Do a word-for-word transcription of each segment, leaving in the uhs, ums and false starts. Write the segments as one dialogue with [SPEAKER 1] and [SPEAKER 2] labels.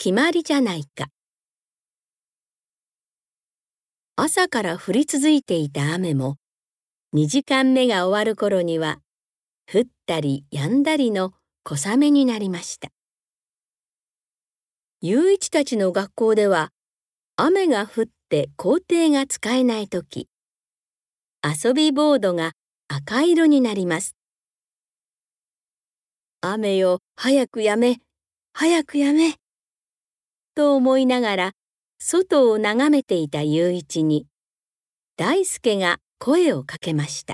[SPEAKER 1] 決まりじゃないか。朝から降り続いていた雨も、にじかんめが終わる頃には、降ったり止んだりの小雨になりました。雄一たちの学校では、雨が降って校庭が使えないとき、遊びボードが赤色になります。雨よ、早くやめ、早くやめ、と思いながら、外を眺めていた雄一に、大輔が声をかけました。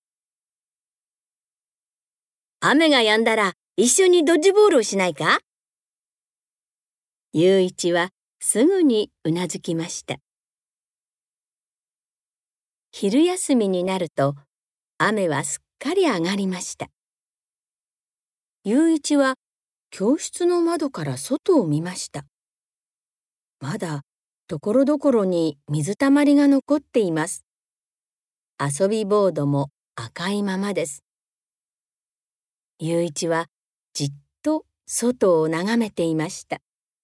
[SPEAKER 1] 雨が止んだら一緒にドッジボールをしないか？雄一はすぐにうなずきました。昼休みになると、雨はすっかり上がりました。雄一は教室の窓から外を見ました。まだところどころに水たまりが残っています。遊びボードも赤いままです。雄一はじっと外を眺めていました。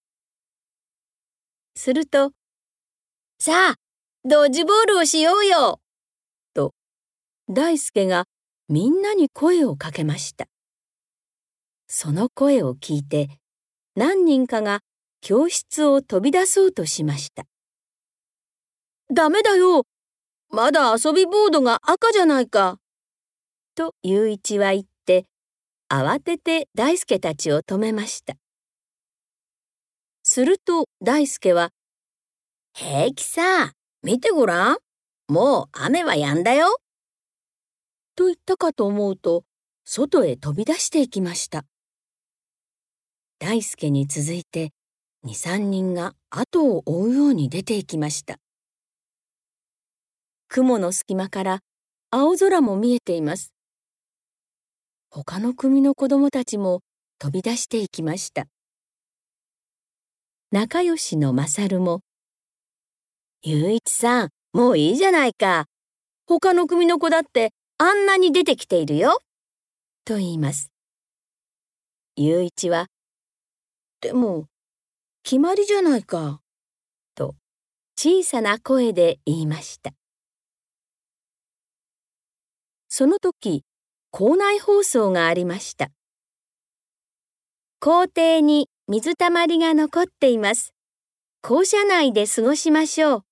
[SPEAKER 1] すると、さあ、ドッジボールをしようよと、大輔がみんなに声をかけました。その声を聞いて、何人かが教室を飛び出そうとしました。ダメだよ、まだ遊びボードが赤じゃないか。と雄一は言って、慌てて大輔たちを止めました。すると大輔は、平気さ、見てごらん。もう雨は止んだよ。と言ったかと思うと、外へ飛び出していきました。大輔に続いて、二三人が後を追うように出ていきました。雲の隙間から青空も見えています。他の組の子供たちも飛び出していきました。仲良しのマサルも、雄一さん、もういいじゃないか。他の組の子だってあんなに出てきているよ。と言います。雄一は、でも、決まりじゃないか。と小さな声で言いました。その時、校内放送がありました。校庭に水たまりが残っています。校舎内で過ごしましょう。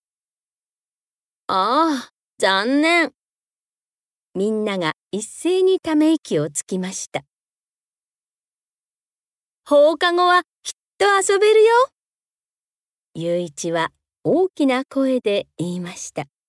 [SPEAKER 1] ああ、残念。みんなが一斉にため息をつきました。放課後はきっと遊べるよ。雄一は大きな声で言いました。